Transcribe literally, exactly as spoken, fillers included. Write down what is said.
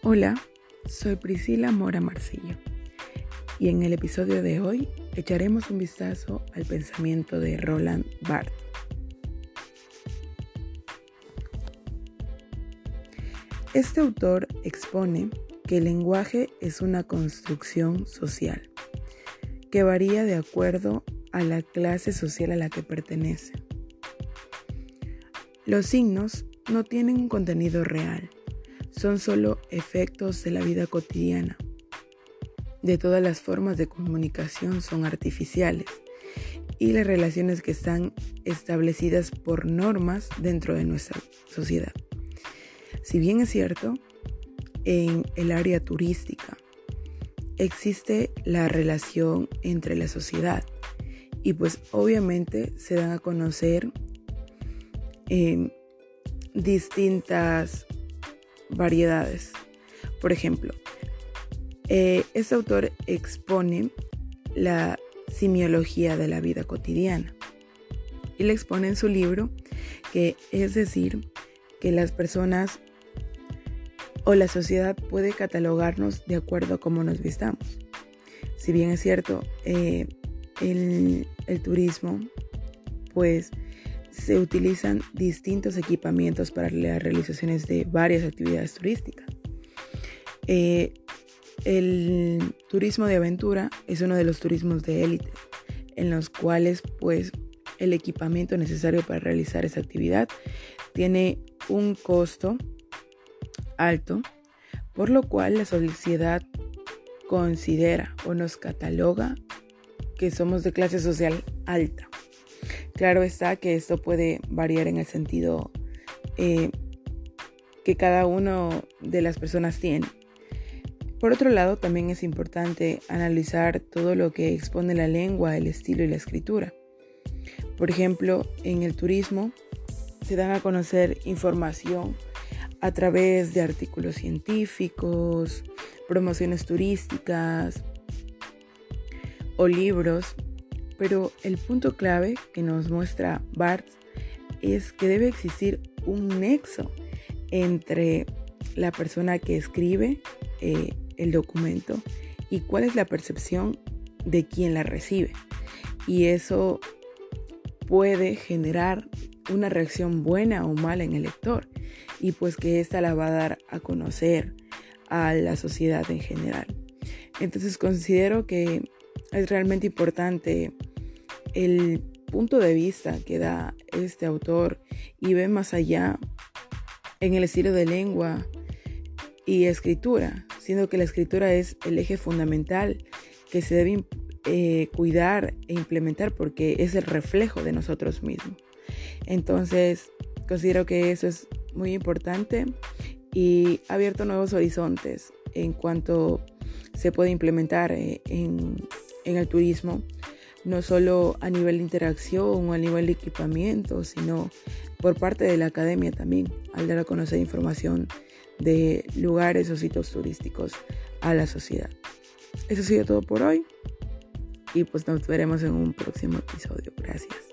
Hola, soy Priscila Mora Marcillo y en el episodio de hoy echaremos un vistazo al pensamiento de Roland Barthes. Este autor expone que el lenguaje es una construcción social que varía de acuerdo a la clase social a la que pertenece. Los signos no tienen un contenido real, son solo efectos de la vida cotidiana. De todas las formas de comunicación son artificiales y las relaciones que están establecidas por normas dentro de nuestra sociedad. Si bien es cierto, en el área turística existe la relación entre la sociedad y pues obviamente se dan a conocer eh, distintas variedades. Por ejemplo, eh, este autor expone la simiología de la vida cotidiana y le expone en su libro que es decir que las personas o la sociedad puede catalogarnos de acuerdo a cómo nos vistamos. Si bien es cierto, eh, el, el turismo, pues se utilizan distintos equipamientos para las realizaciones de varias actividades turísticas. Eh, el turismo de aventura es uno de los turismos de élite, en los cuales pues el equipamiento necesario para realizar esa actividad tiene un costo alto, por lo cual la sociedad considera o nos cataloga que somos de clase social alta. Claro está que esto puede variar en el sentido eh, que cada uno de las personas tiene. Por otro lado, también es importante analizar todo lo que expone la lengua, el estilo y la escritura. Por ejemplo, en el turismo se dan a conocer información a través de artículos científicos, promociones turísticas o libros, pero el punto clave que nos muestra Barthes es que debe existir un nexo entre la persona que escribe eh, el documento y cuál es la percepción de quien la recibe. Y eso puede generar una reacción buena o mala en el lector y pues que ésta la va a dar a conocer a la sociedad en general. Entonces considero que es realmente importante el punto de vista que da este autor y ve más allá en el estilo de lengua y escritura, siendo que la escritura es el eje fundamental que se debe eh, cuidar e implementar porque es el reflejo de nosotros mismos. Entonces, considero que eso es muy importante y ha abierto nuevos horizontes en cuanto se puede implementar eh, en, en el turismo, no solo a nivel de interacción o a nivel de equipamiento, sino por parte de la academia también, al dar a conocer información de lugares o sitios turísticos a la sociedad. Eso ha sido todo por hoy y pues nos veremos en un próximo episodio. Gracias.